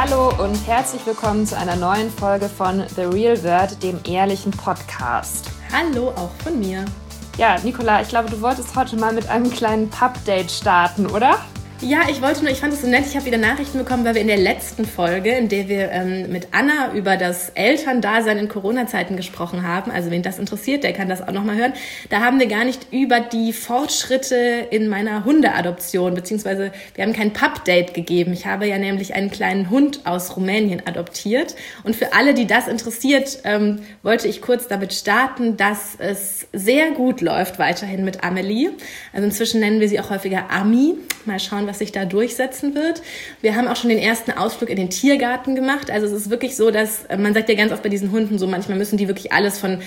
Hallo und herzlich willkommen zu einer neuen Folge von The Real Word, dem ehrlichen Podcast. Hallo, auch von mir. Ja, Nicola, ich glaube, du wolltest heute mal mit einem kleinen Pub-Date starten, oder? Ja, ich fand es so nett, ich habe wieder Nachrichten bekommen, weil wir in der letzten Folge, in der wir mit Anna über das Elterndasein in Corona-Zeiten gesprochen haben, also wen das interessiert, der kann das auch nochmal hören, da haben wir gar nicht über die Fortschritte in meiner Hundeadoption, beziehungsweise wir haben kein Pub-Date gegeben. Ich habe ja nämlich einen kleinen Hund aus Rumänien adoptiert und für alle, die das interessiert, wollte ich kurz damit starten, dass es sehr gut läuft weiterhin mit Amelie. Also inzwischen nennen wir sie auch häufiger Ami. Mal schauen, was sich da durchsetzen wird. Wir haben auch schon den ersten Ausflug in den Tiergarten gemacht. Also es ist wirklich so, dass man sagt ja ganz oft bei diesen Hunden so, manchmal müssen die wirklich alles von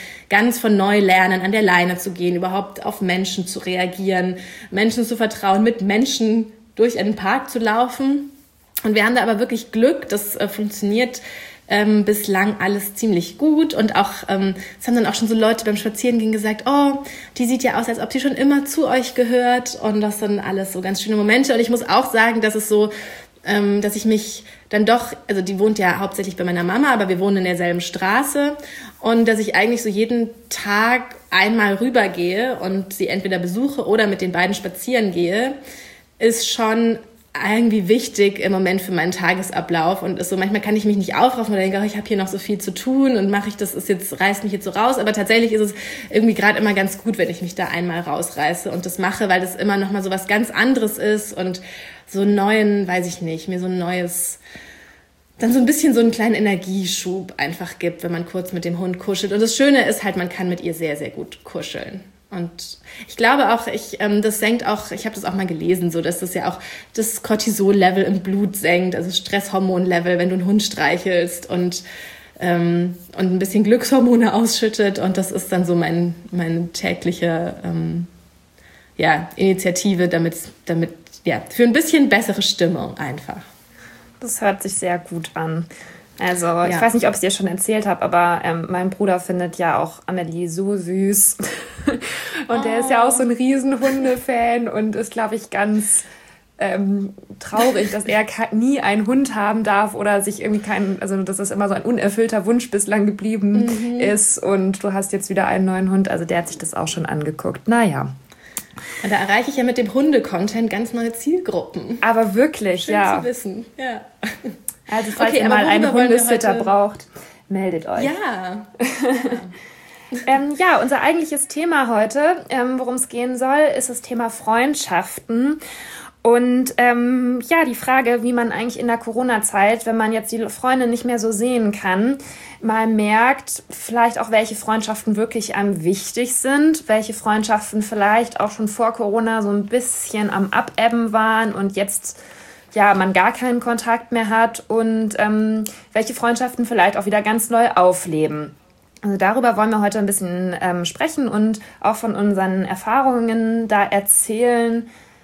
neu lernen, an der Leine zu gehen, überhaupt auf Menschen zu reagieren, Menschen zu vertrauen, mit Menschen durch einen Park zu laufen. Und wir haben da aber wirklich Glück, das funktioniert bislang alles ziemlich gut und auch es haben dann auch schon so Leute beim Spazierengehen gesagt, oh, die sieht ja aus, als ob sie schon immer zu euch gehört und das sind alles so ganz schöne Momente und ich muss auch sagen, dass es so, dass ich mich dann doch, also die wohnt ja hauptsächlich bei meiner Mama, aber wir wohnen in derselben Straße und dass ich eigentlich so jeden Tag einmal rübergehe und sie entweder besuche oder mit den beiden spazieren gehe, ist schon irgendwie wichtig im Moment für meinen Tagesablauf und ist so, manchmal kann ich mich nicht aufraffen oder denke, oh, ich habe hier noch so viel zu tun und reißt mich jetzt so raus, aber tatsächlich ist es irgendwie gerade immer ganz gut, wenn ich mich da einmal rausreiße und das mache, weil das immer noch mal so was ganz anderes ist und so einen neuen, weiß ich nicht, mir so ein neues, dann so ein bisschen so einen kleinen Energieschub einfach gibt, wenn man kurz mit dem Hund kuschelt und das Schöne ist halt, man kann mit ihr sehr, sehr gut kuscheln. Und ich glaube auch, das senkt auch, ich habe das auch mal gelesen, so dass das ja auch das Cortisol-Level im Blut senkt, also Stresshormon-Level, wenn du einen Hund streichelst und ein bisschen Glückshormone ausschüttet. Und das ist dann so meine tägliche Initiative, damit für ein bisschen bessere Stimmung einfach. Das hört sich sehr gut an. Also ich weiß nicht, ob ich es dir schon erzählt habe, aber mein Bruder findet ja auch Amelie so süß. Und der ist ja auch so ein riesen Hundefan und ist, glaube ich, ganz traurig, dass er nie einen Hund haben darf oder sich irgendwie also dass das immer so ein unerfüllter Wunsch bislang geblieben ist. Und du hast jetzt wieder einen neuen Hund, also der hat sich das auch schon angeguckt. Naja. Und da erreiche ich ja mit dem Hunde-Content ganz neue Zielgruppen. Aber wirklich, schön ja. Zu wissen, ja. Also falls ihr mal einen Hundesitter braucht, meldet euch. Ja. Unser eigentliches Thema heute, worum es gehen soll, ist das Thema Freundschaften. Und die Frage, wie man eigentlich in der Corona-Zeit, wenn man jetzt die Freunde nicht mehr so sehen kann, mal merkt, vielleicht auch, welche Freundschaften wirklich am wichtig sind, welche Freundschaften vielleicht auch schon vor Corona so ein bisschen am Abebben waren und jetzt man gar keinen Kontakt mehr hat und welche Freundschaften vielleicht auch wieder ganz neu aufleben. Also darüber wollen wir heute ein bisschen sprechen und auch von unseren Erfahrungen da erzählen.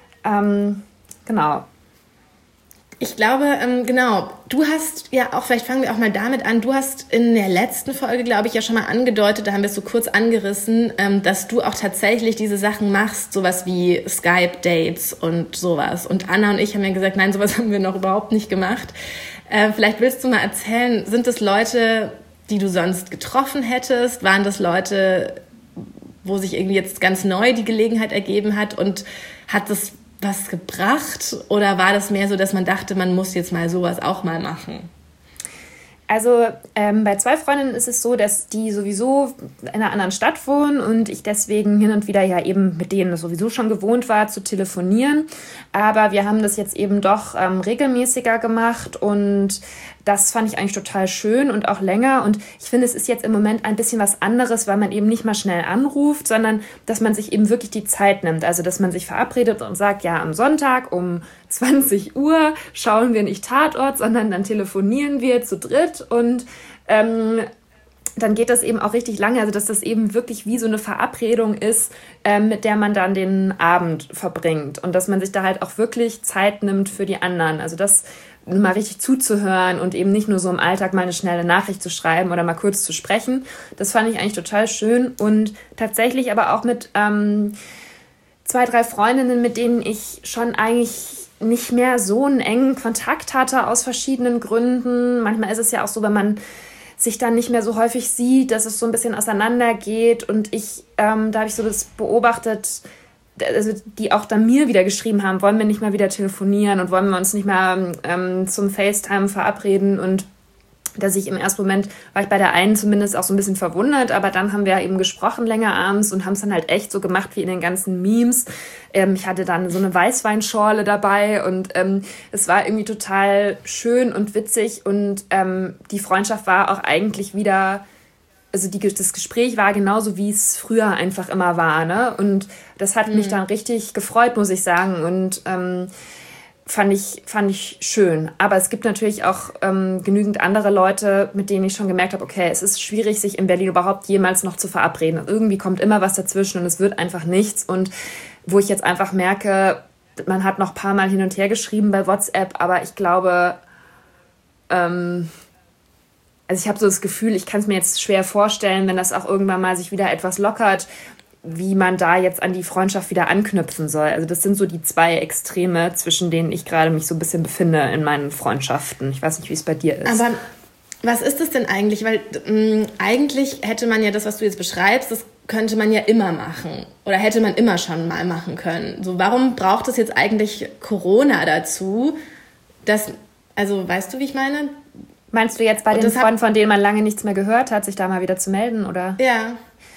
Genau. Ich glaube, du hast ja auch, vielleicht fangen wir auch mal damit an, du hast in der letzten Folge, glaube ich, ja schon mal angedeutet, da haben wir es so kurz angerissen, dass du auch tatsächlich diese Sachen machst, sowas wie Skype-Dates und sowas. Und Anna und ich haben ja gesagt, nein, sowas haben wir noch überhaupt nicht gemacht. Vielleicht willst du mal erzählen, sind das Leute, die du sonst getroffen hättest? Waren das Leute, wo sich irgendwie jetzt ganz neu die Gelegenheit ergeben hat und hat das was gebracht oder war das mehr so, dass man dachte, man muss jetzt mal sowas auch mal machen? Also bei 2 Freundinnen ist es so, dass die sowieso in einer anderen Stadt wohnen und ich deswegen hin und wieder ja eben mit denen sowieso schon gewohnt war, zu telefonieren. Aber wir haben das jetzt eben doch regelmäßiger gemacht und das fand ich eigentlich total schön und auch länger. Und ich finde, es ist jetzt im Moment ein bisschen was anderes, weil man eben nicht mal schnell anruft, sondern dass man sich eben wirklich die Zeit nimmt. Also dass man sich verabredet und sagt, ja, am Sonntag um 20 Uhr schauen wir nicht Tatort, sondern dann telefonieren wir zu dritt und dann geht das eben auch richtig lange, also dass das eben wirklich wie so eine Verabredung ist, mit der man dann den Abend verbringt und dass man sich da halt auch wirklich Zeit nimmt für die anderen. Also das mal richtig zuzuhören und eben nicht nur so im Alltag mal eine schnelle Nachricht zu schreiben oder mal kurz zu sprechen. Das fand ich eigentlich total schön und tatsächlich aber auch mit 2, 3 Freundinnen, mit denen ich schon eigentlich nicht mehr so einen engen Kontakt hatte aus verschiedenen Gründen. Manchmal ist es ja auch so, wenn man sich dann nicht mehr so häufig sieht, dass es so ein bisschen auseinandergeht. Und da habe ich so das beobachtet, also die auch dann mir wieder geschrieben haben, wollen wir nicht mal wieder telefonieren und wollen wir uns nicht mehr zum FaceTime verabreden. Und dass ich im ersten Moment, war ich bei der einen zumindest auch so ein bisschen verwundert, aber dann haben wir eben gesprochen länger abends und haben es dann halt echt so gemacht wie in den ganzen Memes. Ich hatte dann so eine Weißweinschorle dabei und es war irgendwie total schön und witzig und die Freundschaft war auch eigentlich wieder, also das Gespräch war genauso, wie es früher einfach immer war, ne? Und das hat mich dann richtig gefreut, muss ich sagen, und fand ich schön. Aber es gibt natürlich auch genügend andere Leute, mit denen ich schon gemerkt habe, okay, es ist schwierig, sich in Berlin überhaupt jemals noch zu verabreden. Irgendwie kommt immer was dazwischen und es wird einfach nichts. Und wo ich jetzt einfach merke, man hat noch ein paar Mal hin und her geschrieben bei WhatsApp, aber ich glaube, also ich habe so das Gefühl, ich kann es mir jetzt schwer vorstellen, wenn das auch irgendwann mal sich wieder etwas lockert, wie man da jetzt an die Freundschaft wieder anknüpfen soll. Also das sind so die zwei Extreme, zwischen denen ich gerade mich so ein bisschen befinde in meinen Freundschaften. Ich weiß nicht, wie es bei dir ist. Aber was ist das denn eigentlich? Weil eigentlich hätte man ja das, was du jetzt beschreibst, das könnte man ja immer machen. Oder hätte man immer schon mal machen können. So, warum braucht es jetzt eigentlich Corona dazu? Also weißt du, wie ich meine? Meinst du jetzt bei den Freunden, von denen man lange nichts mehr gehört hat, sich da mal wieder zu melden, oder? Ja.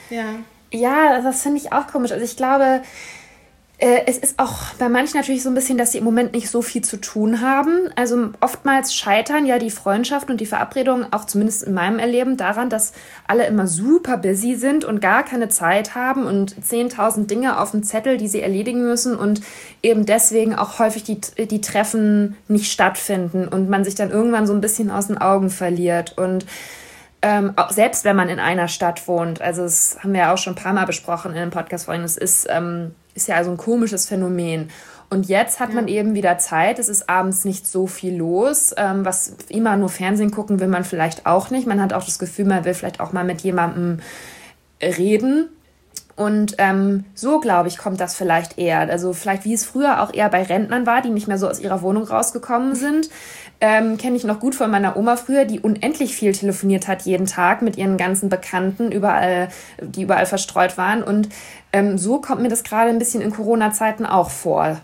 Ja, das finde ich auch komisch. Also ich glaube, es ist auch bei manchen natürlich so ein bisschen, dass sie im Moment nicht so viel zu tun haben. Also oftmals scheitern ja die Freundschaften und die Verabredungen, auch zumindest in meinem Erleben, daran, dass alle immer super busy sind und gar keine Zeit haben und 10.000 Dinge auf dem Zettel, die sie erledigen müssen und eben deswegen auch häufig die Treffen nicht stattfinden und man sich dann irgendwann so ein bisschen aus den Augen verliert. Und auch selbst wenn man in einer Stadt wohnt, also das haben wir ja auch schon ein paar Mal besprochen in den Podcast-Folgen, es ist ja also ein komisches Phänomen. Und jetzt hat man eben wieder Zeit, es ist abends nicht so viel los, was immer nur Fernsehen gucken will man vielleicht auch nicht. Man hat auch das Gefühl, man will vielleicht auch mal mit jemandem reden. Und so, glaube ich, kommt das vielleicht eher. Also vielleicht, wie es früher auch eher bei Rentnern war, die nicht mehr so aus ihrer Wohnung rausgekommen sind. Kenne ich noch gut von meiner Oma früher, die unendlich viel telefoniert hat jeden Tag mit ihren ganzen Bekannten, die überall verstreut waren. Und so kommt mir das gerade ein bisschen in Corona-Zeiten auch vor.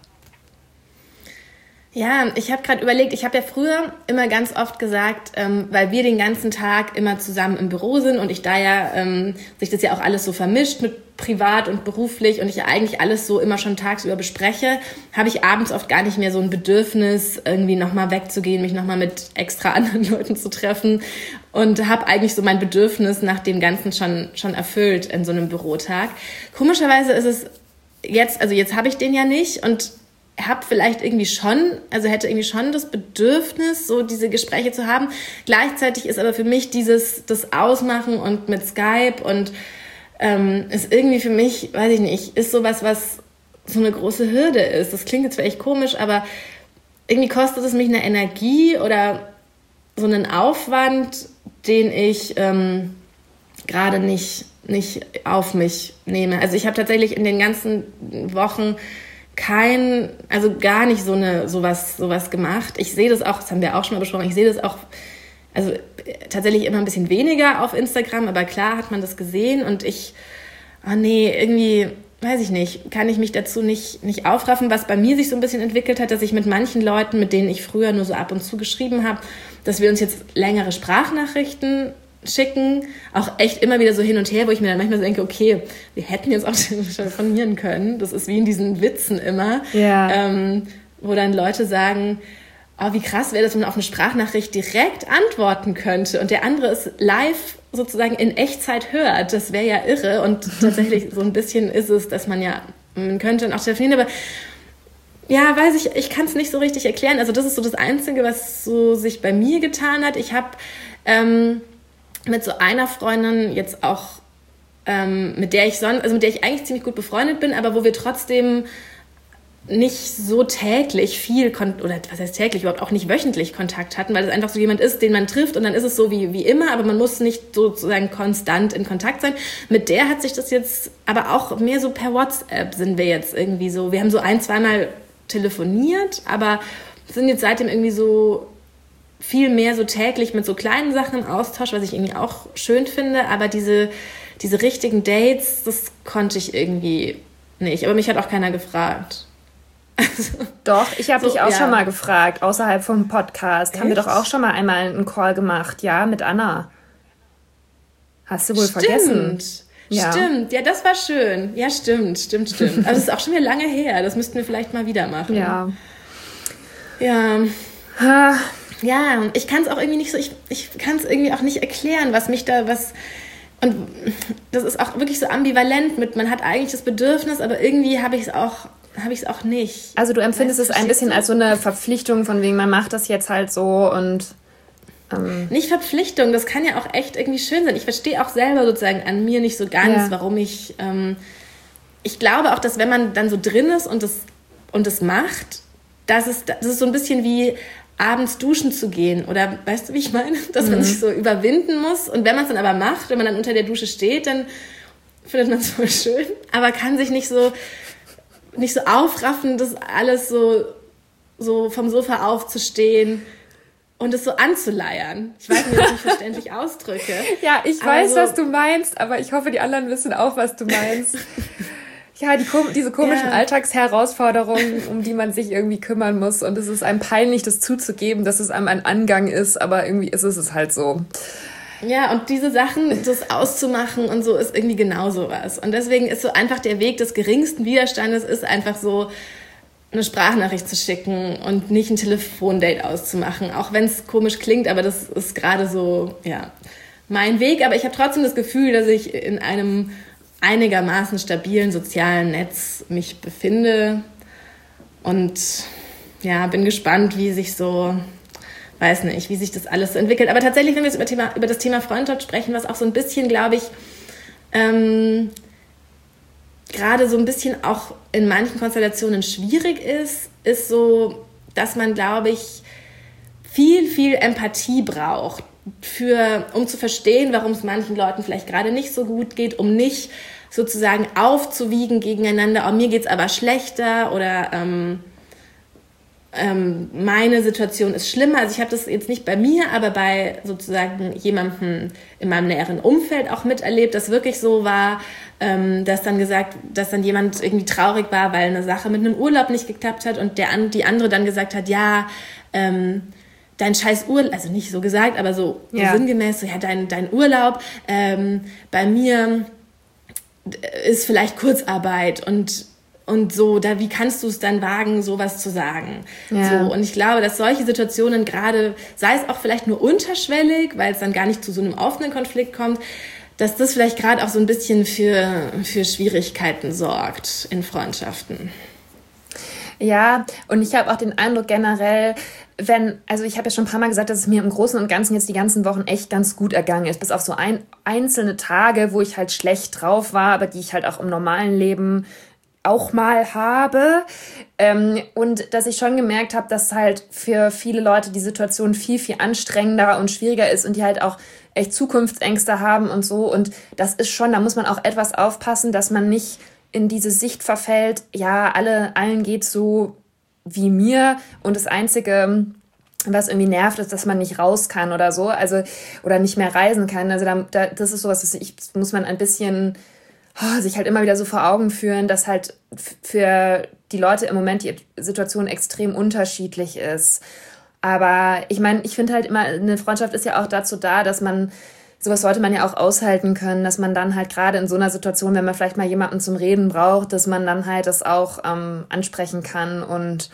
Ja, ich habe gerade überlegt, ich habe ja früher immer ganz oft gesagt, weil wir den ganzen Tag immer zusammen im Büro sind und ich da ja, sich das ja auch alles so vermischt mit privat und beruflich und ich ja eigentlich alles so immer schon tagsüber bespreche, habe ich abends oft gar nicht mehr so ein Bedürfnis, irgendwie nochmal wegzugehen, mich nochmal mit extra anderen Leuten zu treffen und habe eigentlich so mein Bedürfnis nach dem Ganzen schon erfüllt in so einem Bürotag. Komischerweise ist es jetzt, also jetzt habe ich den ja nicht und habe vielleicht irgendwie schon, also hätte irgendwie schon das Bedürfnis, so diese Gespräche zu haben. Gleichzeitig ist aber für mich das Ausmachen und mit Skype und ist irgendwie für mich, weiß ich nicht, ist sowas, was so eine große Hürde ist. Das klingt jetzt vielleicht komisch, aber irgendwie kostet es mich eine Energie oder so einen Aufwand, den ich gerade nicht auf mich nehme. Also ich habe tatsächlich in den ganzen Wochen gar nicht sowas gemacht. Ich sehe das auch, das haben wir auch schon mal besprochen, ich sehe das auch, also tatsächlich immer ein bisschen weniger auf Instagram, aber klar hat man das gesehen und irgendwie, weiß ich nicht, kann ich mich dazu nicht aufraffen, was bei mir sich so ein bisschen entwickelt hat, dass ich mit manchen Leuten, mit denen ich früher nur so ab und zu geschrieben habe, dass wir uns jetzt längere Sprachnachrichten schicken, auch echt immer wieder so hin und her, wo ich mir dann manchmal so denke, okay, wir hätten jetzt auch telefonieren können. Das ist wie in diesen Witzen immer, wo dann Leute sagen, oh, wie krass wäre das, wenn man auf eine Sprachnachricht direkt antworten könnte und der andere es live sozusagen in Echtzeit hört. Das wäre ja irre und tatsächlich so ein bisschen ist es, dass man könnte dann auch telefonieren, aber ja, weiß ich kann es nicht so richtig erklären. Also das ist so das Einzige, was so sich bei mir getan hat. Ich habe mit so einer Freundin jetzt auch, mit der ich eigentlich ziemlich gut befreundet bin, aber wo wir trotzdem nicht so täglich oder was heißt täglich, überhaupt auch nicht wöchentlich Kontakt hatten, weil es einfach so jemand ist, den man trifft und dann ist es so wie immer, aber man muss nicht sozusagen konstant in Kontakt sein. Mit der hat sich das jetzt, aber auch mehr so per WhatsApp sind wir jetzt irgendwie so, wir haben so 1-2 Mal telefoniert, aber sind jetzt seitdem irgendwie so viel mehr so täglich mit so kleinen Sachen im Austausch, was ich irgendwie auch schön finde, aber diese richtigen Dates, das konnte ich irgendwie nicht. Aber mich hat auch keiner gefragt. Also, doch, ich habe dich auch schon mal gefragt, außerhalb vom Podcast. Echt? Haben wir doch auch schon mal einmal einen Call gemacht, ja, mit Anna. Hast du wohl vergessen? Ja. Stimmt, ja, das war schön. Ja, stimmt. Also es ist auch schon wieder lange her. Das müssten wir vielleicht mal wieder machen. Ja. Ja, ich kann es auch irgendwie nicht so, ich kann es irgendwie auch nicht erklären, und das ist auch wirklich so ambivalent mit, man hat eigentlich das Bedürfnis, aber irgendwie habe ich es auch nicht. Also du empfindest es ein bisschen als so eine Verpflichtung, von wegen, man macht das jetzt halt so und... Nicht Verpflichtung, das kann ja auch echt irgendwie schön sein. Ich verstehe auch selber sozusagen an mir nicht so ganz, warum ich glaube auch, dass wenn man dann so drin ist und das macht, das ist so ein bisschen wie abends duschen zu gehen oder weißt du, wie ich meine? Dass man sich so überwinden muss und wenn man es dann aber macht, wenn man dann unter der Dusche steht, dann findet man es voll schön, aber kann sich nicht so aufraffen, das alles so vom Sofa aufzustehen und es so anzuleiern. Ich weiß nicht, ob ich verständlich ausdrücke. Ja, ich weiß, was du meinst, aber ich hoffe, die anderen wissen auch, was du meinst. Ja, diese komischen Alltagsherausforderungen, um die man sich irgendwie kümmern muss. Und es ist einem peinlich, das zuzugeben, dass es einem ein Angang ist, aber irgendwie ist es halt so. Ja, und diese Sachen, das auszumachen und so, ist irgendwie genau sowas. Und deswegen ist so einfach der Weg des geringsten Widerstandes, ist einfach so, eine Sprachnachricht zu schicken und nicht ein Telefondate auszumachen. Auch wenn es komisch klingt, aber das ist gerade so, ja, mein Weg. Aber ich habe trotzdem das Gefühl, dass ich in einem einigermaßen stabilen sozialen Netz mich befinde. Und ja, bin gespannt, wie sich das alles so entwickelt. Aber tatsächlich, wenn wir jetzt über das Thema Freundschaft sprechen, was auch so ein bisschen, glaube ich, gerade so ein bisschen auch in manchen Konstellationen schwierig ist so, dass man, glaube ich, viel, viel Empathie braucht, um zu verstehen, warum es manchen Leuten vielleicht gerade nicht so gut geht, um nicht sozusagen aufzuwiegen gegeneinander, mir geht's aber schlechter oder meine Situation ist schlimmer. Also ich habe das jetzt nicht bei mir, aber bei sozusagen jemandem in meinem näheren Umfeld auch miterlebt, dass wirklich so war, dass dann jemand irgendwie traurig war, weil eine Sache mit einem Urlaub nicht geklappt hat und die andere dann gesagt hat, ja, dein scheiß Urlaub, also nicht so gesagt, aber so sinngemäß, so, ja, dein Urlaub, bei mir ist vielleicht Kurzarbeit und so, wie kannst du es dann wagen, sowas zu sagen? Ja. So, und ich glaube, dass solche Situationen gerade, sei es auch vielleicht nur unterschwellig, weil es dann gar nicht zu so einem offenen Konflikt kommt, dass das vielleicht gerade auch so ein bisschen für Schwierigkeiten sorgt in Freundschaften. Ja, und ich habe auch den Eindruck generell, ich habe ja schon ein paar Mal gesagt, dass es mir im Großen und Ganzen jetzt die ganzen Wochen echt ganz gut ergangen ist, bis auf so einzelne Tage, wo ich halt schlecht drauf war, aber die ich halt auch im normalen Leben auch mal habe. Und dass ich schon gemerkt habe, dass halt für viele Leute die Situation viel, viel anstrengender und schwieriger ist und die halt auch echt Zukunftsängste haben und so. Und das ist schon, da muss man auch etwas aufpassen, dass man nicht in diese Sicht verfällt, ja, allen geht's so wie mir und das Einzige, was irgendwie nervt, ist, dass man nicht raus kann oder so, also oder nicht mehr reisen kann. Also das ist sowas, das muss man ein bisschen sich halt immer wieder so vor Augen führen, dass halt für die Leute im Moment die Situation extrem unterschiedlich ist. Aber ich meine, ich finde halt immer, eine Freundschaft ist ja auch dazu da, dass sowas sollte man ja auch aushalten können, dass man dann halt gerade in so einer Situation, wenn man vielleicht mal jemanden zum Reden braucht, dass man dann halt das auch ansprechen kann und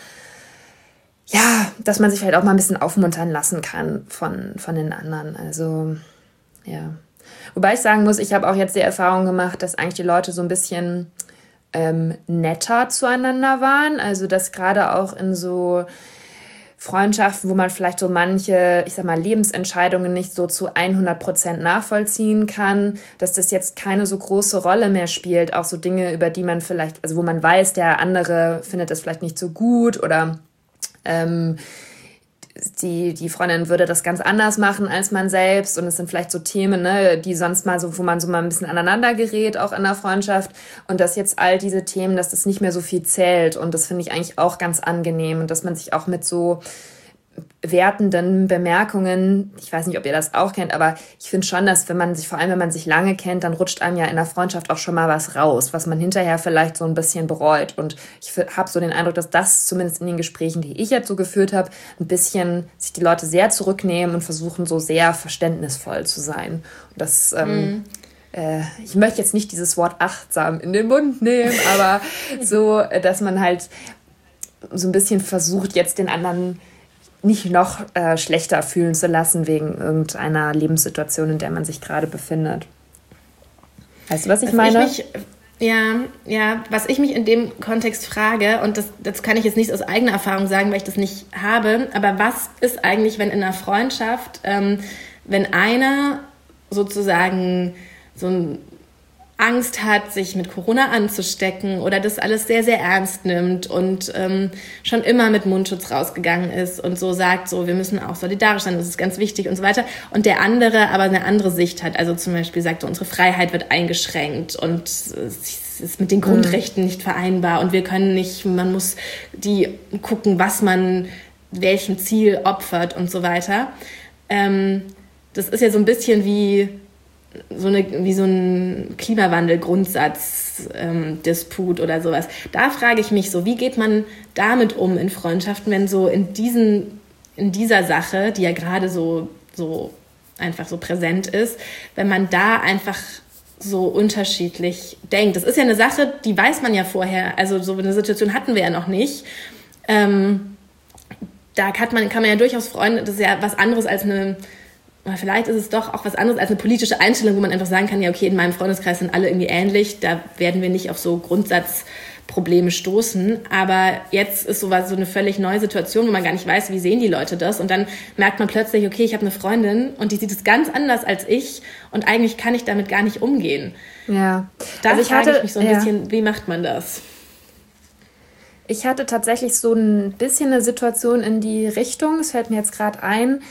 ja, dass man sich halt auch mal ein bisschen aufmuntern lassen kann von den anderen. Also, ja. Wobei ich sagen muss, ich habe auch jetzt die Erfahrung gemacht, dass eigentlich die Leute so ein bisschen netter zueinander waren. Also, dass gerade auch in so Freundschaften, wo man vielleicht so manche, ich sag mal, Lebensentscheidungen nicht so zu 100% nachvollziehen kann, dass das jetzt keine so große Rolle mehr spielt. Auch so Dinge, über die man vielleicht, also wo man weiß, der andere findet das vielleicht nicht so gut oder die Freundin würde das ganz anders machen als man selbst und es sind vielleicht so Themen, ne, die sonst mal so, wo man so mal ein bisschen aneinander gerät, auch in der Freundschaft und dass jetzt all diese Themen, dass das nicht mehr so viel zählt und das finde ich eigentlich auch ganz angenehm und dass man sich auch mit so wertenden Bemerkungen, ich weiß nicht, ob ihr das auch kennt, aber ich finde schon, dass vor allem wenn man sich lange kennt, dann rutscht einem ja in der Freundschaft auch schon mal was raus, was man hinterher vielleicht so ein bisschen bereut. Und ich habe so den Eindruck, dass das zumindest in den Gesprächen, die ich jetzt so geführt habe, ein bisschen sich die Leute sehr zurücknehmen und versuchen so sehr verständnisvoll zu sein. Und das ich möchte jetzt nicht dieses Wort achtsam in den Mund nehmen, aber so, dass man halt so ein bisschen versucht, jetzt den anderen nicht noch schlechter fühlen zu lassen wegen irgendeiner Lebenssituation, in der man sich gerade befindet. Weißt du, was ich meine? Was ich mich in dem Kontext frage, und das kann ich jetzt nicht aus eigener Erfahrung sagen, weil ich das nicht habe, aber was ist eigentlich, wenn in einer Freundschaft, wenn einer sozusagen so ein Angst hat, sich mit Corona anzustecken oder das alles sehr, sehr ernst nimmt und schon immer mit Mundschutz rausgegangen ist und so sagt, so wir müssen auch solidarisch sein, das ist ganz wichtig und so weiter. Und der andere aber eine andere Sicht hat, also zum Beispiel sagt, unsere Freiheit wird eingeschränkt und es ist mit den Grundrechten nicht vereinbar und wir können nicht, man muss die gucken, was man welchem Ziel opfert und so weiter. Das ist ja so ein bisschen wie so ein Klimawandel-Grundsatz-Disput oder sowas. Da frage ich mich so, wie geht man damit um in Freundschaften, wenn so in dieser Sache, die ja gerade so einfach so präsent ist, wenn man da einfach so unterschiedlich denkt. Das ist ja eine Sache, die weiß man ja vorher, also so eine Situation hatten wir ja noch nicht. Da kann man ja durchaus Freunde, das ist ja was anderes als vielleicht ist es doch auch was anderes als eine politische Einstellung, wo man einfach sagen kann, ja okay, in meinem Freundeskreis sind alle irgendwie ähnlich, da werden wir nicht auf so Grundsatzprobleme stoßen, aber jetzt ist so eine völlig neue Situation, wo man gar nicht weiß, wie sehen die Leute das und dann merkt man plötzlich, okay, ich habe eine Freundin und die sieht es ganz anders als ich und eigentlich kann ich damit gar nicht umgehen. Ja. Da frage ich mich so ein bisschen, wie macht man das? Ich hatte tatsächlich so ein bisschen eine Situation in die Richtung, es fällt mir jetzt gerade ein.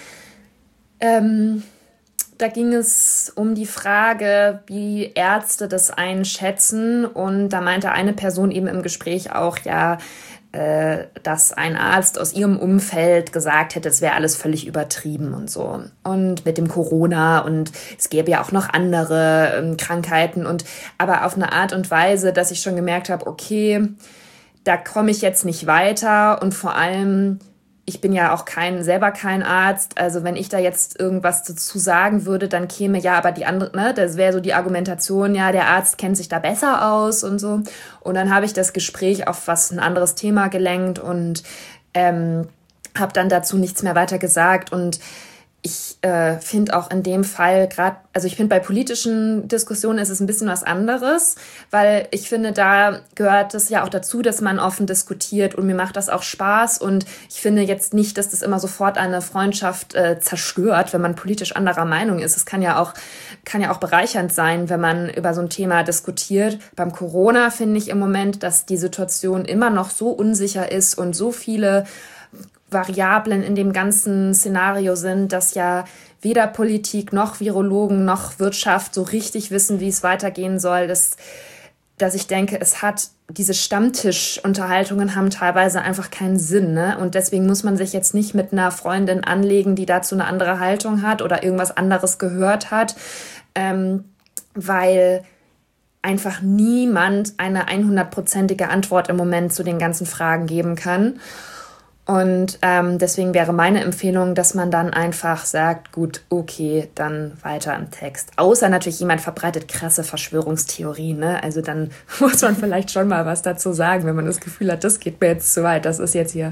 Da ging es um die Frage, wie Ärzte das einschätzen. Und da meinte eine Person eben im Gespräch auch, dass ein Arzt aus ihrem Umfeld gesagt hätte, es wäre alles völlig übertrieben und so. Und mit dem Corona und es gäbe ja auch noch andere Krankheiten. Aber auf eine Art und Weise, dass ich schon gemerkt habe, okay, da komme ich jetzt nicht weiter und vor allem ich bin ja auch selber kein Arzt, also wenn ich da jetzt irgendwas dazu sagen würde, dann käme ja aber die andere, ne, das wäre so die Argumentation, ja, der Arzt kennt sich da besser aus und so. Und dann habe ich das Gespräch auf ein anderes Thema gelenkt und habe dann dazu nichts mehr weiter gesagt und ich finde auch in dem Fall also ich finde bei politischen Diskussionen ist es ein bisschen was anderes, weil ich finde, da gehört es ja auch dazu, dass man offen diskutiert und mir macht das auch Spaß und ich finde jetzt nicht, dass das immer sofort eine Freundschaft zerstört, wenn man politisch anderer Meinung ist. Es kann ja auch bereichernd sein, wenn man über so ein Thema diskutiert. Beim Corona finde ich im Moment, dass die Situation immer noch so unsicher ist und so viele Variablen in dem ganzen Szenario sind, dass ja weder Politik noch Virologen noch Wirtschaft so richtig wissen, wie es weitergehen soll, dass ich denke, diese Stammtischunterhaltungen haben teilweise einfach keinen Sinn, ne? Und deswegen muss man sich jetzt nicht mit einer Freundin anlegen, die dazu eine andere Haltung hat oder irgendwas anderes gehört hat, weil einfach niemand eine 100%ige Antwort im Moment zu den ganzen Fragen geben kann. Und deswegen wäre meine Empfehlung, dass man dann einfach sagt, gut, okay, dann weiter im Text. Außer natürlich jemand verbreitet krasse Verschwörungstheorien, ne? Also dann muss man vielleicht schon mal was dazu sagen, wenn man das Gefühl hat, das geht mir jetzt zu weit, das ist jetzt hier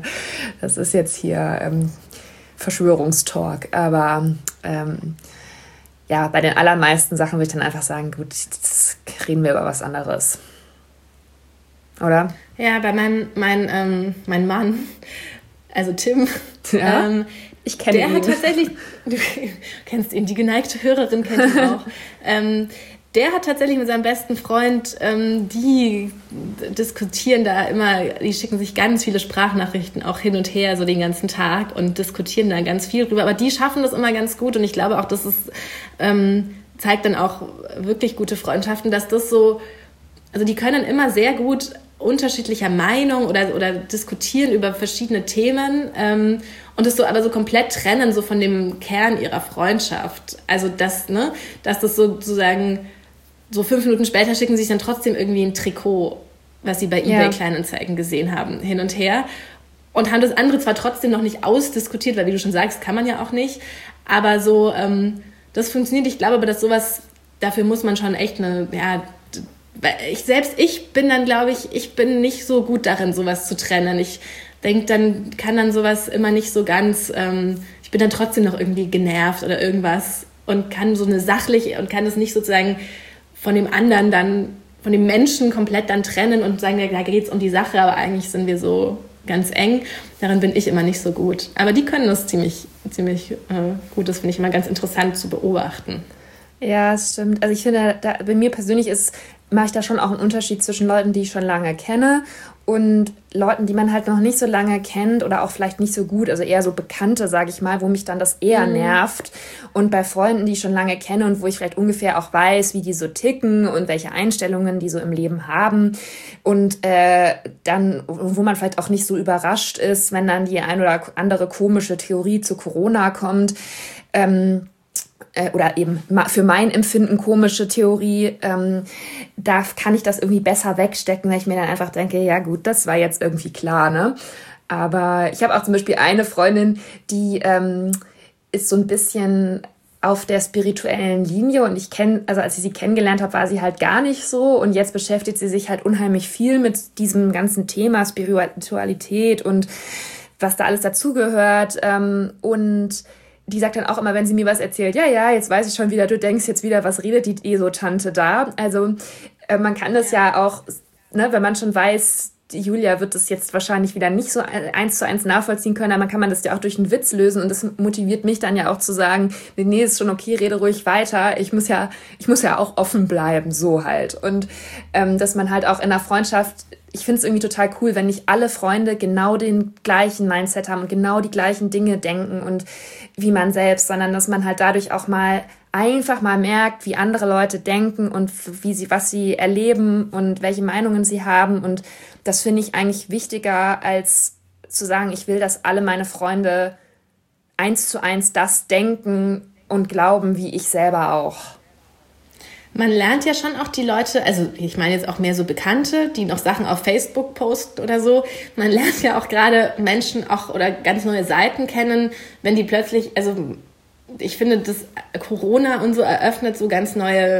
Verschwörungstalk. Aber bei den allermeisten Sachen würde ich dann einfach sagen, gut, jetzt reden wir über was anderes. Oder? Ja, bei mein Mann, also Tim, ich kenne ihn. Der hat tatsächlich, du kennst ihn, die geneigte Hörerin kennt ihn auch. der hat tatsächlich mit seinem besten Freund, die diskutieren da immer, die schicken sich ganz viele Sprachnachrichten auch hin und her, so den ganzen Tag und diskutieren da ganz viel drüber. Aber die schaffen das immer ganz gut und ich glaube auch, dass es zeigt dann auch wirklich gute Freundschaften, dass das so, also die können immer sehr gut unterschiedlicher Meinung oder diskutieren über verschiedene Themen und es so aber so komplett trennen so von dem Kern ihrer Freundschaft. Also dass das sozusagen so 5 Minuten später schicken sie sich dann trotzdem irgendwie ein Trikot, was sie bei eBay Kleinanzeigen gesehen haben, hin und her und haben das andere zwar trotzdem noch nicht ausdiskutiert, weil wie du schon sagst, kann man ja auch nicht, aber so das funktioniert. Ich glaube aber, dass sowas, dafür muss man schon echt ich bin dann, glaube ich bin nicht so gut darin, sowas zu trennen. Ich denke, dann kann dann sowas immer nicht so ganz, ich bin dann trotzdem noch irgendwie genervt oder irgendwas und kann so eine sachliche und kann es nicht sozusagen von dem anderen dann, von dem Menschen komplett dann trennen und sagen, da geht es um die Sache, aber eigentlich sind wir so ganz eng. Darin bin ich immer nicht so gut. Aber die können das ziemlich gut. Das finde ich immer ganz interessant zu beobachten. Ja, das stimmt. Also ich finde, bei mir persönlich mache ich da schon auch einen Unterschied zwischen Leuten, die ich schon lange kenne und Leuten, die man halt noch nicht so lange kennt oder auch vielleicht nicht so gut, also eher so Bekannte, sage ich mal, wo mich dann das eher nervt. Und bei Freunden, die ich schon lange kenne und wo ich vielleicht ungefähr auch weiß, wie die so ticken und welche Einstellungen die so im Leben haben und dann, wo man vielleicht auch nicht so überrascht ist, wenn dann die ein oder andere komische Theorie zu Corona kommt, oder eben für mein Empfinden komische Theorie, da kann ich das irgendwie besser wegstecken, weil ich mir dann einfach denke, ja gut, das war jetzt irgendwie klar, ne? Aber ich habe auch zum Beispiel eine Freundin, die ist so ein bisschen auf der spirituellen Linie und als ich sie kennengelernt habe, war sie halt gar nicht so und jetzt beschäftigt sie sich halt unheimlich viel mit diesem ganzen Thema Spiritualität und was da alles dazugehört und die sagt dann auch immer, wenn sie mir was erzählt, ja, jetzt weiß ich schon wieder, du denkst jetzt wieder, was redet die ESO-Tante da? Also man kann das ja auch, ne, wenn man schon weiß, die Julia wird das jetzt wahrscheinlich wieder nicht so 1:1 nachvollziehen können, aber kann man das ja auch durch einen Witz lösen und das motiviert mich dann ja auch zu sagen, nee, ist schon okay, rede ruhig weiter, ich muss ja auch offen bleiben, so halt. Und dass man halt auch in einer Freundschaft, ich finde es irgendwie total cool, wenn nicht alle Freunde genau den gleichen Mindset haben und genau die gleichen Dinge denken und wie man selbst, sondern dass man halt dadurch auch mal einfach mal merkt, wie andere Leute denken und was sie erleben und welche Meinungen sie haben. Und das finde ich eigentlich wichtiger, als zu sagen, ich will, dass alle meine Freunde 1:1 das denken und glauben, wie ich selber auch. Man lernt ja schon auch die Leute, also ich meine jetzt auch mehr so Bekannte, die noch Sachen auf Facebook posten oder so. Man lernt ja auch gerade Menschen auch oder ganz neue Seiten kennen, wenn die plötzlich, also ich finde, das Corona und so eröffnet so ein ganz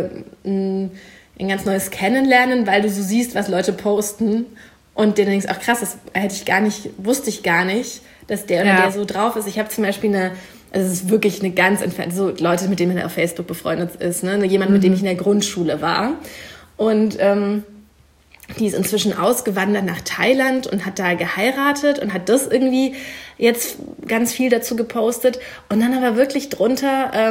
neues Kennenlernen, weil du so siehst, was Leute posten und dir denkst, ach krass, das wusste ich gar nicht, dass der oder der so drauf ist. Ich habe zum Beispiel also es ist wirklich eine ganz entfernte, so Leute, mit denen man auf Facebook befreundet ist, ne? Jemand, mit dem ich in der Grundschule war. Und die ist inzwischen ausgewandert nach Thailand und hat da geheiratet und hat das irgendwie jetzt ganz viel dazu gepostet. Und dann aber wirklich drunter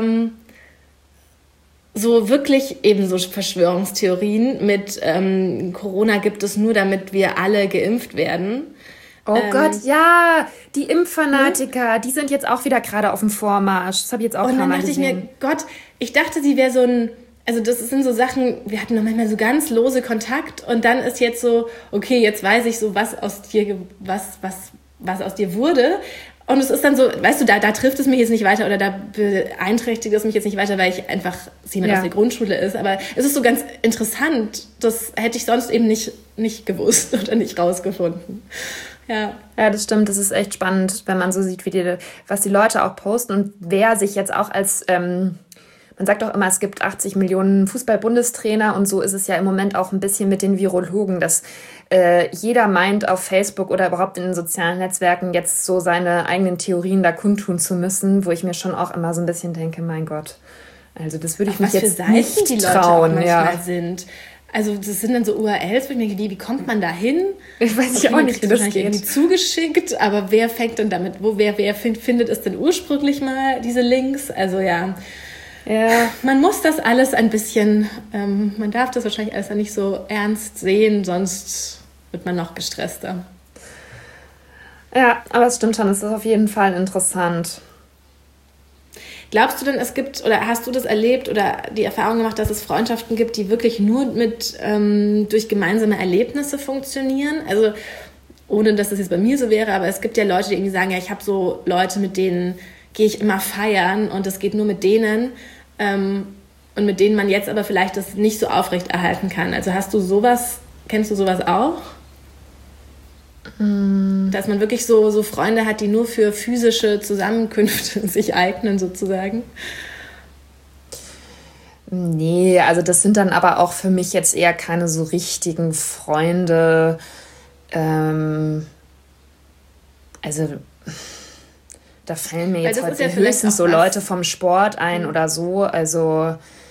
so wirklich eben so Verschwörungstheorien mit Corona gibt es nur, damit wir alle geimpft werden. Oh Gott, ja, die Impffanatiker, die sind jetzt auch wieder gerade auf dem Vormarsch. Das habe ich jetzt auch ein paar Mal gesehen. Und dann dachte ich mir, Gott, ich dachte, sie wäre so ein, also das sind so Sachen, wir hatten noch manchmal so ganz lose Kontakt und dann ist jetzt so, okay, jetzt weiß ich so, was aus dir wurde. Und es ist dann so, weißt du, da trifft es mich jetzt nicht weiter oder da beeinträchtigt es mich jetzt nicht weiter, weil ich einfach jemand aus der Grundschule ist. Aber es ist so ganz interessant, das hätte ich sonst eben nicht gewusst oder nicht rausgefunden. Ja, das stimmt. Das ist echt spannend, wenn man so sieht, was die Leute auch posten und wer sich jetzt auch als, man sagt auch immer, es gibt 80 Millionen Fußball-Bundestrainer und so ist es ja im Moment auch ein bisschen mit den Virologen, dass jeder meint, auf Facebook oder überhaupt in den sozialen Netzwerken jetzt so seine eigenen Theorien da kundtun zu müssen, wo ich mir schon auch immer so ein bisschen denke, mein Gott, also das würde ich mich jetzt nicht die trauen. Leute auch manchmal sind. Also das sind dann so URLs, wo ich mir denke, wie kommt man da hin? Ich weiß auch nicht, wie das geht. Irgendwie zugeschickt, aber wer fängt denn damit, wer findet es denn ursprünglich mal, diese Links? Also ja, Ja. Man muss das alles ein bisschen, man darf das wahrscheinlich alles nicht so ernst sehen, sonst wird man noch gestresster. Ja, aber es stimmt schon, es ist auf jeden Fall interessant. Glaubst du denn, es gibt, oder hast du das erlebt oder die Erfahrung gemacht, dass es Freundschaften gibt, die wirklich nur durch gemeinsame Erlebnisse funktionieren? Also, ohne dass das jetzt bei mir so wäre, aber es gibt ja Leute, die irgendwie sagen, ja, ich habe so Leute, mit denen gehe ich immer feiern und es geht nur mit denen und mit denen man jetzt aber vielleicht das nicht so aufrechterhalten kann. Also kennst du sowas auch? Dass man wirklich so Freunde hat, die nur für physische Zusammenkünfte sich eignen, sozusagen? Nee, also das sind dann aber auch für mich jetzt eher keine so richtigen Freunde. Also da fallen mir jetzt heute höchstens so Leute vom Sport ein oder so. Also,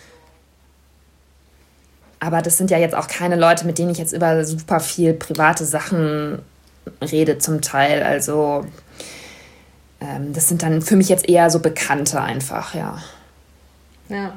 aber das sind ja jetzt auch keine Leute, mit denen ich jetzt über super viel private Sachen rede zum Teil. Also das sind dann für mich jetzt eher so Bekannte einfach, ja. Ja.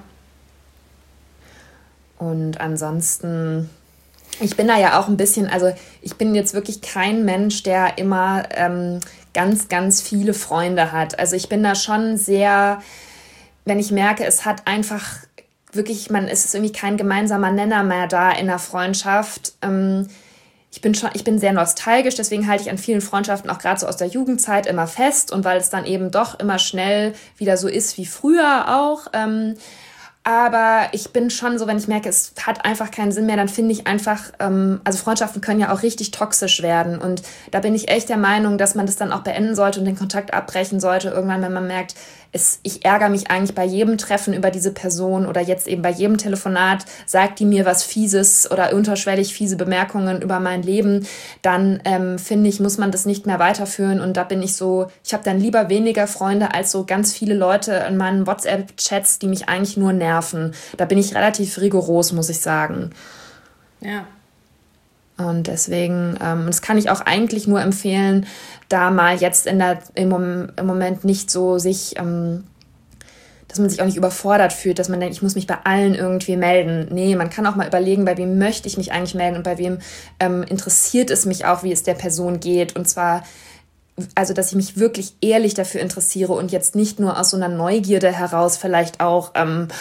Und ansonsten, ich bin da ja auch ein bisschen, also ich bin jetzt wirklich kein Mensch, der immer ganz, ganz viele Freunde hat. Also ich bin da schon sehr, wenn ich merke, es hat einfach wirklich, es ist irgendwie kein gemeinsamer Nenner mehr da in der Freundschaft. Ich bin sehr nostalgisch, deswegen halte ich an vielen Freundschaften auch gerade so aus der Jugendzeit immer fest und weil es dann eben doch immer schnell wieder so ist wie früher auch. Aber ich bin schon so, wenn ich merke, es hat einfach keinen Sinn mehr, dann finde ich einfach, also Freundschaften können ja auch richtig toxisch werden und da bin ich echt der Meinung, dass man das dann auch beenden sollte und den Kontakt abbrechen sollte, irgendwann, wenn man merkt, ich ärgere mich eigentlich bei jedem Treffen über diese Person oder jetzt eben bei jedem Telefonat, sagt die mir was Fieses oder unterschwellig fiese Bemerkungen über mein Leben, dann finde ich, muss man das nicht mehr weiterführen und da bin ich so, ich habe dann lieber weniger Freunde als so ganz viele Leute in meinen WhatsApp-Chats, die mich eigentlich nur nerven. Da bin ich relativ rigoros, muss ich sagen. Ja. Und deswegen, das kann ich auch eigentlich nur empfehlen, da mal jetzt im Moment nicht so sich, dass man sich auch nicht überfordert fühlt, dass man denkt, ich muss mich bei allen irgendwie melden. Nee, man kann auch mal überlegen, bei wem möchte ich mich eigentlich melden und bei wem interessiert es mich auch, wie es der Person geht. Und zwar, also dass ich mich wirklich ehrlich dafür interessiere und jetzt nicht nur aus so einer Neugierde heraus vielleicht auch,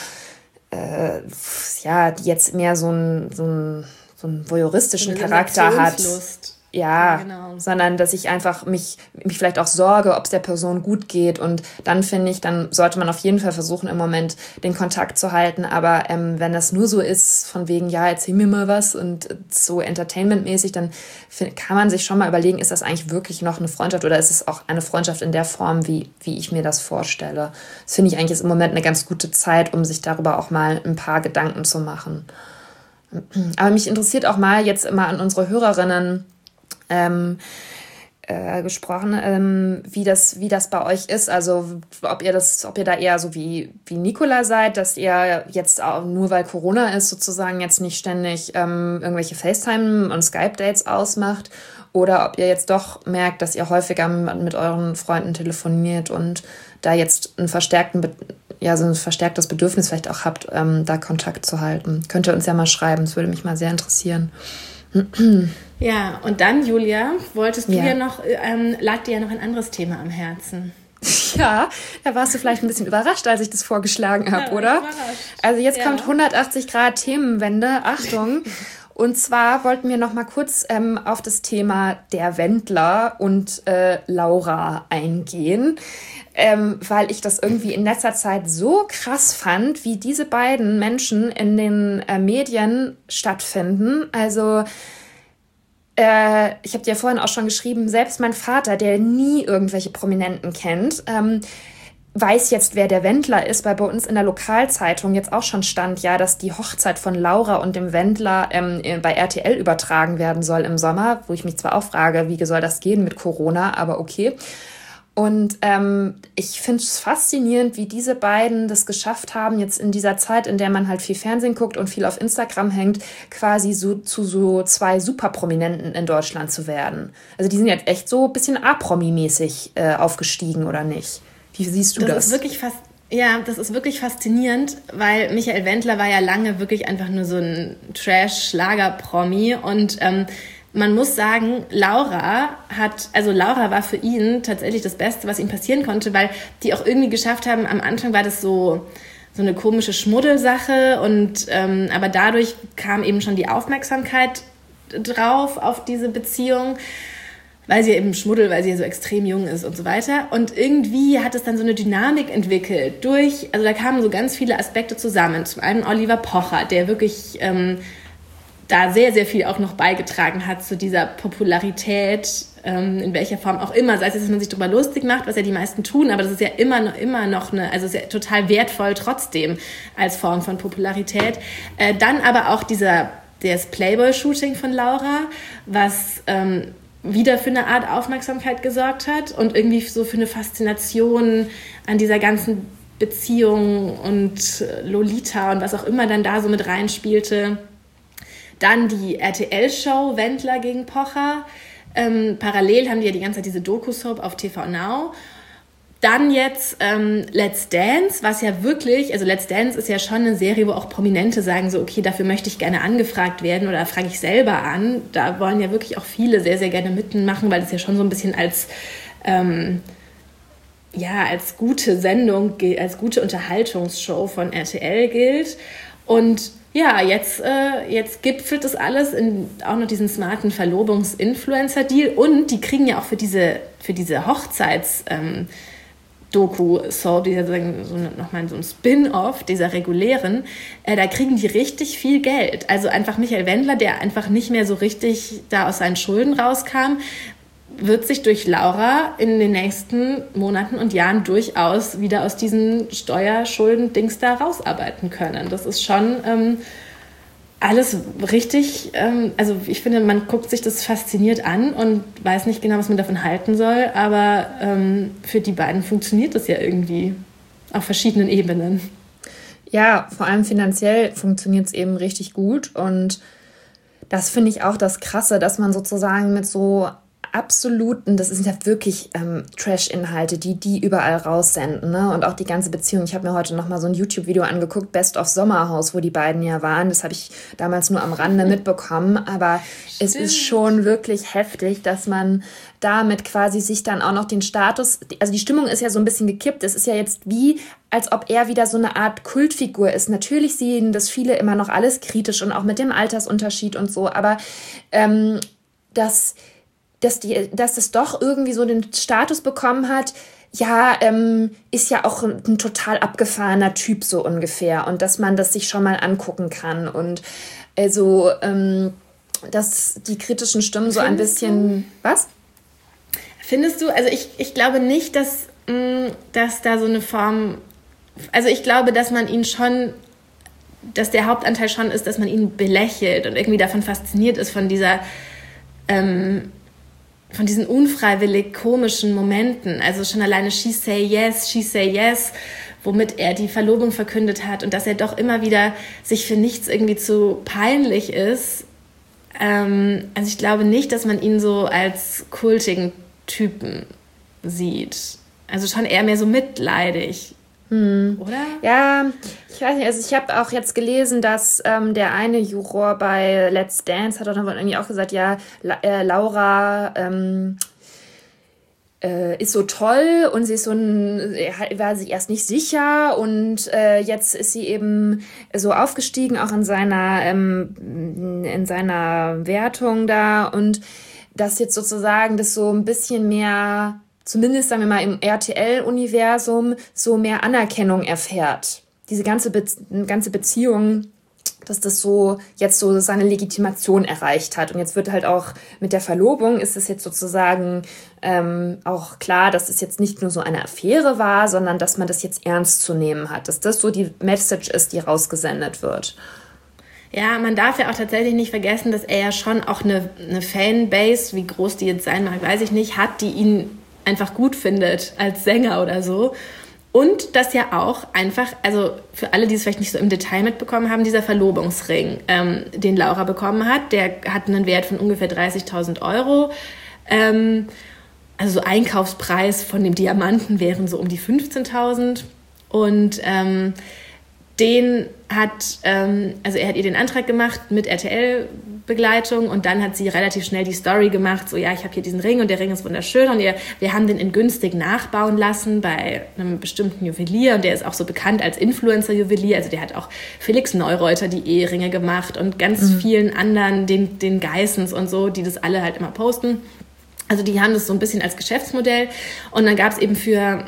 die jetzt mehr so einen voyeuristischen Charakter hat. Ja, genau. Sondern dass ich einfach mich vielleicht auch sorge, ob es der Person gut geht. Und dann finde ich, dann sollte man auf jeden Fall versuchen, im Moment den Kontakt zu halten. Aber wenn das nur so ist, von wegen, ja, erzähl mir mal was und so entertainmentmäßig, dann kann man sich schon mal überlegen, ist das eigentlich wirklich noch eine Freundschaft oder ist es auch eine Freundschaft in der Form, wie ich mir das vorstelle? Das finde ich eigentlich ist im Moment eine ganz gute Zeit, um sich darüber auch mal ein paar Gedanken zu machen. Aber mich interessiert auch mal jetzt immer an unsere Hörerinnen gesprochen, wie das bei euch ist. Also ob ihr da eher so wie Nicola seid, dass ihr jetzt auch nur weil Corona ist sozusagen jetzt nicht ständig irgendwelche FaceTime- und Skype-Dates ausmacht oder ob ihr jetzt doch merkt, dass ihr häufiger mit euren Freunden telefoniert und da jetzt so ein verstärktes Bedürfnis vielleicht auch habt, da Kontakt zu halten. Könnt ihr uns ja mal schreiben, das würde mich mal sehr interessieren. Ja, und dann, Julia, wolltest du lag dir ja noch ein anderes Thema am Herzen. Ja, da warst du vielleicht ein bisschen überrascht, als ich das vorgeschlagen habe, oder? Also jetzt kommt 180 Grad Themenwende, Achtung. Und zwar wollten wir noch mal kurz auf das Thema der Wendler und Laura eingehen, weil ich das irgendwie in letzter Zeit so krass fand, wie diese beiden Menschen in den Medien stattfinden. Also ich habe dir vorhin auch schon geschrieben, selbst mein Vater, der nie irgendwelche Prominenten kennt, weiß jetzt, wer der Wendler ist, weil bei uns in der Lokalzeitung jetzt auch schon stand, ja, dass die Hochzeit von Laura und dem Wendler bei RTL übertragen werden soll im Sommer, wo ich mich zwar auch frage, wie soll das gehen mit Corona, aber okay. Und ich finde es faszinierend, wie diese beiden das geschafft haben, jetzt in dieser Zeit, in der man halt viel Fernsehen guckt und viel auf Instagram hängt, quasi zu so zwei Superprominenten in Deutschland zu werden. Also die sind jetzt echt so ein bisschen A-Promi-mäßig aufgestiegen, oder nicht? Wie siehst du das? Das ist wirklich fast. Ja, das ist wirklich faszinierend, weil Michael Wendler war ja lange wirklich einfach nur so ein Trash-Schlager-Promi und man muss sagen, Laura war für ihn tatsächlich das Beste, was ihm passieren konnte, weil die auch irgendwie geschafft haben, am Anfang war das so eine komische Schmuddelsache und aber dadurch kam eben schon die Aufmerksamkeit drauf auf diese Beziehung, weil sie eben weil sie ja so extrem jung ist und so weiter. Und irgendwie hat es dann so eine Dynamik entwickelt also da kamen so ganz viele Aspekte zusammen. Zum einen Oliver Pocher, der wirklich da sehr, sehr viel auch noch beigetragen hat zu dieser Popularität, in welcher Form auch immer. Sei es, dass man sich darüber lustig macht, was ja die meisten tun, aber das ist ja immer noch ist ja total wertvoll trotzdem als Form von Popularität. Dann aber auch das Playboy-Shooting von Laura, was wieder für eine Art Aufmerksamkeit gesorgt hat und irgendwie so für eine Faszination an dieser ganzen Beziehung und Lolita und was auch immer dann da so mit reinspielte. Dann die RTL-Show Wendler gegen Pocher. Parallel haben die ja die ganze Zeit diese Doku-Soap auf TV Now. Dann jetzt Let's Dance, was ja wirklich, also Let's Dance ist ja schon eine Serie, wo auch Prominente sagen so, okay, dafür möchte ich gerne angefragt werden oder frage ich selber an. Da wollen ja wirklich auch viele sehr, sehr gerne mitmachen, weil das ja schon so ein bisschen als gute Sendung, als gute Unterhaltungsshow von RTL gilt. Und ja, jetzt gipfelt das alles in auch noch diesen smarten Verlobungs-Influencer-Deal und die kriegen ja auch für diese Hochzeits- Doku-Soap, die nochmal so ein Spin-off dieser regulären, da kriegen die richtig viel Geld. Also einfach Michael Wendler, der einfach nicht mehr so richtig da aus seinen Schulden rauskam, wird sich durch Laura in den nächsten Monaten und Jahren durchaus wieder aus diesen Steuerschulden-Dings da rausarbeiten können. Das ist schon alles richtig, also ich finde, man guckt sich das fasziniert an und weiß nicht genau, was man davon halten soll, aber für die beiden funktioniert das ja irgendwie auf verschiedenen Ebenen. Ja, vor allem finanziell funktioniert es eben richtig gut und das finde ich auch das Krasse, dass man sozusagen mit so absoluten, das sind ja wirklich Trash-Inhalte, die überall raussenden, ne? Und auch die ganze Beziehung. Ich habe mir heute noch mal so ein YouTube-Video angeguckt, Best of Sommerhaus, wo die beiden ja waren. Das habe ich damals nur am Rande mitbekommen, aber es ist schon wirklich heftig, dass man damit quasi sich dann auch noch den Status, also die Stimmung ist ja so ein bisschen gekippt. Es ist ja jetzt wie, als ob er wieder so eine Art Kultfigur ist. Natürlich sehen das viele immer noch alles kritisch und auch mit dem Altersunterschied und so, aber dass es doch irgendwie so den Status bekommen hat, ja, ist ja auch ein total abgefahrener Typ so ungefähr und dass man das sich schon mal angucken kann und also, dass die kritischen Stimmen so ein bisschen, was? Findest du, also ich glaube nicht, dass da so eine Form, also ich glaube, dass man ihn schon, dass der Hauptanteil schon ist, dass man ihn belächelt und irgendwie davon fasziniert ist, von diesen unfreiwillig komischen Momenten, also schon alleine She Say Yes, womit er die Verlobung verkündet hat und dass er doch immer wieder sich für nichts irgendwie zu peinlich ist. Also ich glaube nicht, dass man ihn so als kultigen Typen sieht. Also schon eher mehr so mitleidig. Oder? Ja, ich weiß nicht, also ich habe auch jetzt gelesen, dass der eine Juror bei Let's Dance hat dann irgendwie auch gesagt, ja, Laura ist so toll und sie ist war sich erst nicht sicher und jetzt ist sie eben so aufgestiegen, auch in seiner Wertung da und dass jetzt sozusagen das so ein bisschen mehr, zumindest sagen wir mal im RTL-Universum, so mehr Anerkennung erfährt. Diese ganze Beziehung, dass das so jetzt so seine Legitimation erreicht hat. Und jetzt wird halt auch mit der Verlobung ist es jetzt sozusagen auch klar, dass es jetzt nicht nur so eine Affäre war, sondern dass man das jetzt ernst zu nehmen hat. Dass das so die Message ist, die rausgesendet wird. Ja, man darf ja auch tatsächlich nicht vergessen, dass er ja schon auch eine Fanbase, wie groß die jetzt sein mag, weiß ich nicht, hat, die ihn einfach gut findet als Sänger oder so. Und das ja auch einfach, also für alle, die es vielleicht nicht so im Detail mitbekommen haben, dieser Verlobungsring, den Laura bekommen hat, der hat einen Wert von ungefähr 30.000 €. Also so Einkaufspreis von dem Diamanten wären so um die 15.000. Und den hat, also er hat ihr den Antrag gemacht mit RTL-Begleitung und dann hat sie relativ schnell die Story gemacht, so ja, ich habe hier diesen Ring und der Ring ist wunderschön und wir haben den in günstig nachbauen lassen bei einem bestimmten Juwelier und der ist auch so bekannt als Influencer-Juwelier, also der hat auch Felix Neureuter die Eheringe gemacht und ganz vielen anderen, den Geissens und so, die das alle halt immer posten. Also die haben das so ein bisschen als Geschäftsmodell und dann gab es eben für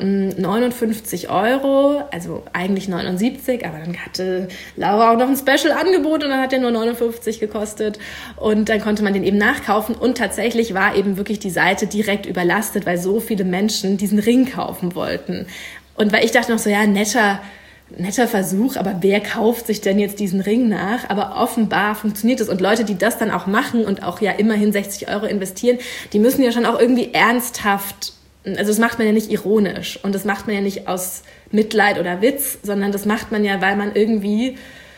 59 €, also eigentlich 79, aber dann hatte Laura auch noch ein Special-Angebot und dann hat der nur 59 gekostet und dann konnte man den eben nachkaufen und tatsächlich war eben wirklich die Seite direkt überlastet, weil so viele Menschen diesen Ring kaufen wollten. Und weil ich dachte noch so, ja, netter Versuch, aber wer kauft sich denn jetzt diesen Ring nach? Aber offenbar funktioniert es. Und Leute, die das dann auch machen und auch ja immerhin 60 € investieren, die müssen ja schon auch irgendwie ernsthaft, also das macht man ja nicht ironisch und das macht man ja nicht aus Mitleid oder Witz, sondern das macht man ja, weil man irgendwie,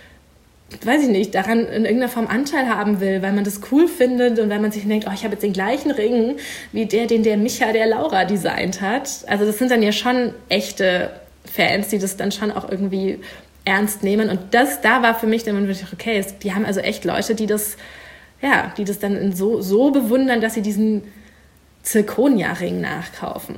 weiß ich nicht, daran in irgendeiner Form Anteil haben will, weil man das cool findet und weil man sich denkt, oh, ich habe jetzt den gleichen Ring wie den der Micha, der Laura designt hat. Also das sind dann ja schon echte Fans, die das dann schon auch irgendwie ernst nehmen. Und da war für mich dann wirklich, okay, die haben also echt Leute, die das dann so bewundern, dass sie diesen Zirconia-Ring nachkaufen.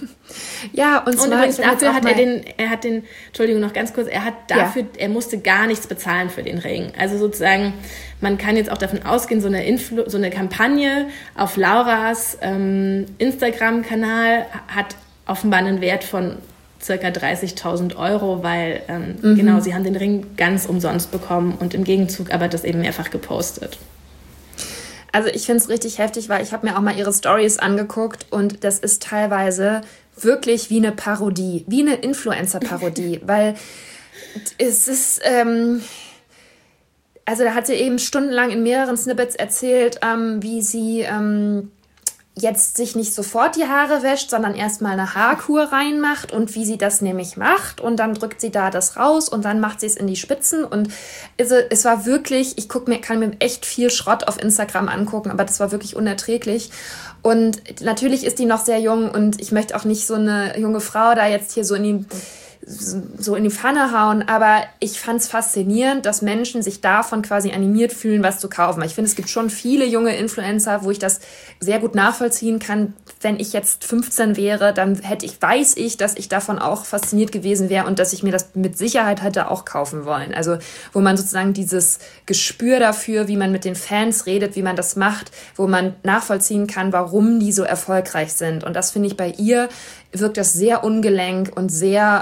Ja, und übrigens dafür hat Entschuldigung, noch ganz kurz, er musste gar nichts bezahlen für den Ring. Also sozusagen, man kann jetzt auch davon ausgehen, so eine Kampagne auf Lauras Instagram-Kanal hat offenbar einen Wert von circa 30.000 €, weil genau, sie haben den Ring ganz umsonst bekommen und im Gegenzug aber das eben mehrfach gepostet. Also ich finde es richtig heftig, weil ich habe mir auch mal ihre Stories angeguckt und das ist teilweise wirklich wie eine Parodie, wie eine Influencer-Parodie, weil es ist, also da hat sie eben stundenlang in mehreren Snippets erzählt, wie sie jetzt sich nicht sofort die Haare wäscht, sondern erstmal eine Haarkur reinmacht und wie sie das nämlich macht und dann drückt sie da das raus und dann macht sie es in die Spitzen und es war wirklich, kann mir echt viel Schrott auf Instagram angucken, aber das war wirklich unerträglich und natürlich ist die noch sehr jung und ich möchte auch nicht so eine junge Frau da jetzt hier so in die Pfanne hauen, aber ich fand es faszinierend, dass Menschen sich davon quasi animiert fühlen, was zu kaufen. Ich finde, es gibt schon viele junge Influencer, wo ich das sehr gut nachvollziehen kann. Wenn ich jetzt 15 wäre, dann weiß ich, dass ich davon auch fasziniert gewesen wäre und dass ich mir das mit Sicherheit hätte auch kaufen wollen. Also wo man sozusagen dieses Gespür dafür, wie man mit den Fans redet, wie man das macht, wo man nachvollziehen kann, warum die so erfolgreich sind. Und das finde ich bei ihr wirkt das sehr ungelenk und sehr,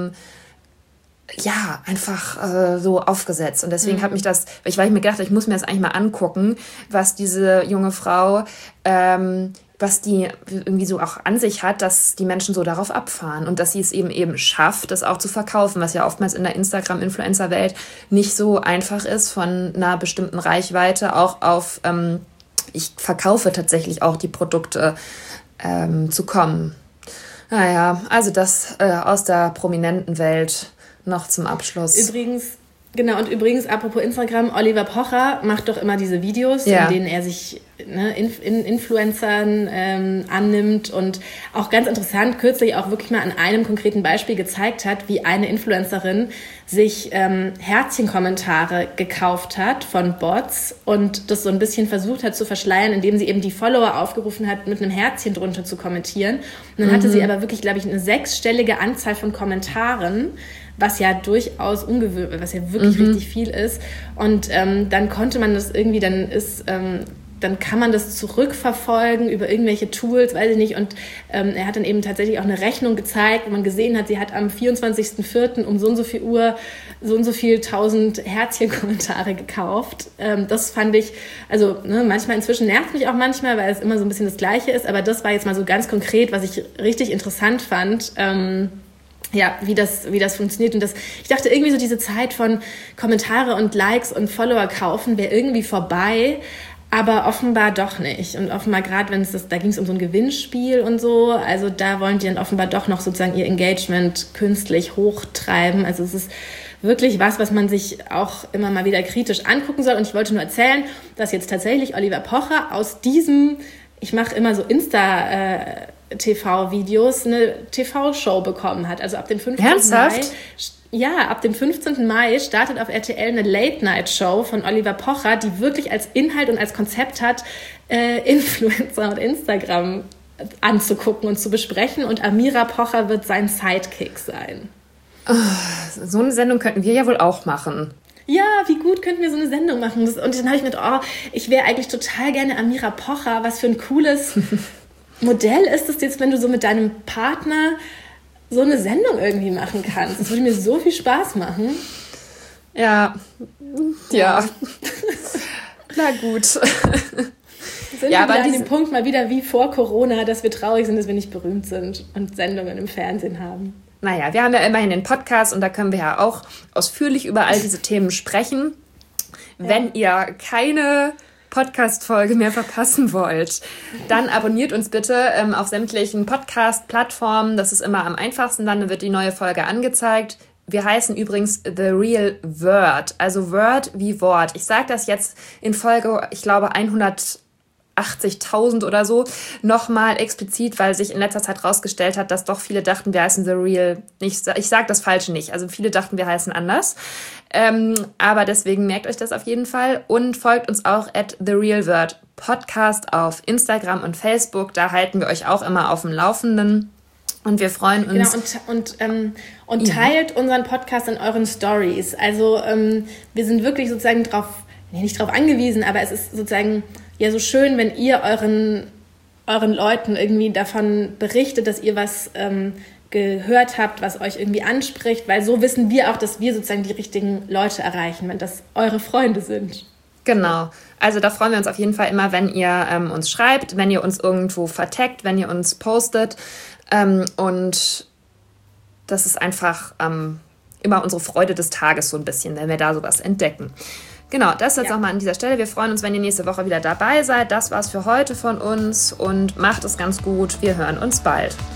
einfach so aufgesetzt. Und deswegen hat mich das, weil ich mir gedacht habe, ich muss mir das eigentlich mal angucken, was diese junge Frau, was die irgendwie so auch an sich hat, dass die Menschen so darauf abfahren und dass sie es eben schafft, das auch zu verkaufen, was ja oftmals in der Instagram-Influencer-Welt nicht so einfach ist, von einer bestimmten Reichweite auch auf, ich verkaufe tatsächlich auch die Produkte zu kommen. Naja, also das aus der prominenten Welt noch zum Abschluss. Übrigens, apropos Instagram, Oliver Pocher macht doch immer diese Videos, in denen er sich Influencern annimmt und auch ganz interessant kürzlich auch wirklich mal an einem konkreten Beispiel gezeigt hat, wie eine Influencerin sich Herzchenkommentare gekauft hat von Bots und das so ein bisschen versucht hat zu verschleiern, indem sie eben die Follower aufgerufen hat, mit einem Herzchen drunter zu kommentieren. Und dann hatte sie aber wirklich, glaube ich, eine 6-stellige Anzahl von Kommentaren, was ja durchaus ungewöhnlich, was ja wirklich richtig viel ist. Und dann konnte man das irgendwie, dann kann man das zurückverfolgen über irgendwelche Tools, weiß ich nicht. Und er hat dann eben tatsächlich auch eine Rechnung gezeigt, wo man gesehen hat, sie hat am 24.04. um so und so viel Uhr so und so viel 1000 Herzchen-Kommentare gekauft. Das fand ich, also manchmal inzwischen nervt mich auch manchmal, weil es immer so ein bisschen das Gleiche ist. Aber das war jetzt mal so ganz konkret, was ich richtig interessant fand. Wie das funktioniert. Und ich dachte irgendwie so, diese Zeit von Kommentare und Likes und Follower kaufen wäre irgendwie vorbei, aber offenbar doch nicht. Und offenbar gerade, da ging es um so ein Gewinnspiel und so, also da wollen die dann offenbar doch noch sozusagen ihr Engagement künstlich hochtreiben. Also es ist wirklich was man sich auch immer mal wieder kritisch angucken soll. Und ich wollte nur erzählen, dass jetzt tatsächlich Oliver Pocher aus diesem, ich mache immer so TV-Videos eine TV-Show bekommen hat. Also ab dem 15. Ernsthaft? Mai... Ja, ab dem 15. Mai startet auf RTL eine Late-Night-Show von Oliver Pocher, die wirklich als Inhalt und als Konzept hat, Influencer und Instagram anzugucken und zu besprechen. Und Amira Pocher wird sein Sidekick sein. Oh, so eine Sendung könnten wir ja wohl auch machen. Ja, wie gut könnten wir so eine Sendung machen? Und dann habe ich mir gedacht, ich wäre eigentlich total gerne Amira Pocher. Was für ein cooles Modell ist es jetzt, wenn du so mit deinem Partner so eine Sendung irgendwie machen kannst. Das würde mir so viel Spaß machen. Ja. Na gut. Sind wir wieder an dem Punkt mal wieder wie vor Corona, dass wir traurig sind, dass wir nicht berühmt sind und Sendungen im Fernsehen haben. Naja, wir haben ja immerhin den Podcast und da können wir ja auch ausführlich über all diese Themen sprechen. Ja. Wenn ihr keine Podcast-Folge mehr verpassen wollt, dann abonniert uns bitte auf sämtlichen Podcast-Plattformen. Das ist immer am einfachsten, dann wird die neue Folge angezeigt. Wir heißen übrigens The Real Word, also Word wie Wort. Ich sage das jetzt in Folge, ich glaube 180.000 oder so, nochmal explizit, weil sich in letzter Zeit rausgestellt hat, dass doch viele dachten, wir heißen The Real, ich sage das Falsche nicht, also viele dachten, wir heißen anders. Aber deswegen merkt euch das auf jeden Fall und folgt uns auch @TheRealWordPodcast auf Instagram und Facebook. Da halten wir euch auch immer auf dem Laufenden und wir freuen uns. Genau, und teilt unseren Podcast in euren Stories. Also wir sind wirklich sozusagen nicht drauf angewiesen, aber es ist sozusagen ja so schön, wenn ihr euren Leuten irgendwie davon berichtet, dass ihr was gehört habt, was euch irgendwie anspricht, weil so wissen wir auch, dass wir sozusagen die richtigen Leute erreichen, wenn das eure Freunde sind. Genau, also da freuen wir uns auf jeden Fall immer, wenn ihr uns schreibt, wenn ihr uns irgendwo vertaggt, wenn ihr uns postet und das ist einfach immer unsere Freude des Tages so ein bisschen, wenn wir da sowas entdecken. Genau, das jetzt nochmal an dieser Stelle. Wir freuen uns, wenn ihr nächste Woche wieder dabei seid. Das war's für heute von uns und macht es ganz gut. Wir hören uns bald.